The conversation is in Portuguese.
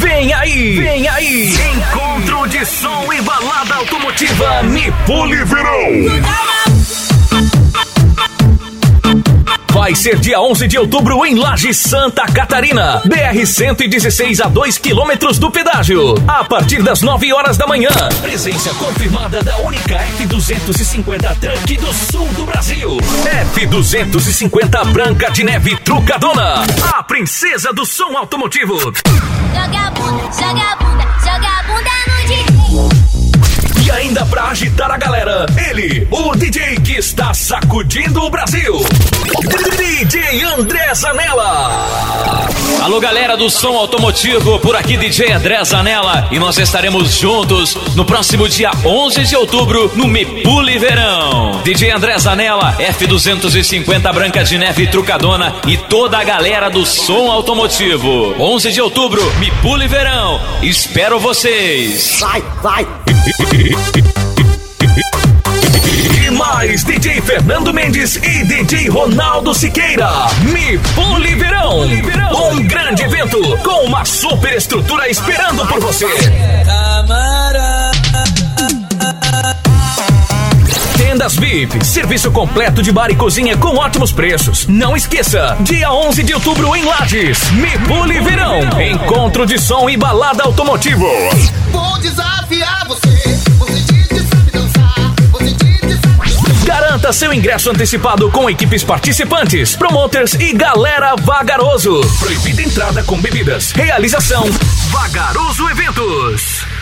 Vem aí, encontro de som e balada automotiva Me Pule Verão. Vai ser dia 11 de outubro em Laje, Santa Catarina. BR-116 a 2 quilômetros do pedágio. A partir das 9 horas da manhã. Presença confirmada da única F250 Truck do sul do Brasil. F250 Branca de Neve Trucadona. A princesa do som automotivo. Joga a bunda no DJ. E ainda pra agitar a galera, ele, o DJ que está sacudindo o Brasil. DJ André Zanella. Alô, galera do som automotivo, por aqui DJ André Zanella, e nós estaremos juntos no próximo dia 11 de outubro no Me Pule Verão. DJ André Zanella, F250 Branca de Neve Trucadona e toda a galera do som automotivo. 11 de outubro, Me Pule Verão. Espero vocês. Vai. E mais DJ Fernando Mendes e DJ Ronaldo Siqueira. Me Pule Verão. Um grande evento com uma super estrutura esperando por você. Tendas VIP, serviço completo de bar e cozinha com ótimos preços. Não esqueça, dia 11 de outubro em Lages, Me Pule Verão. Encontro de som e balada automotivo. Vou desafiar você disse sabe dançar, você disse sabe... Garanta seu ingresso antecipado com equipes participantes, promoters e galera Vagaroso. Proibida entrada com bebidas. Realização Vagaroso Eventos.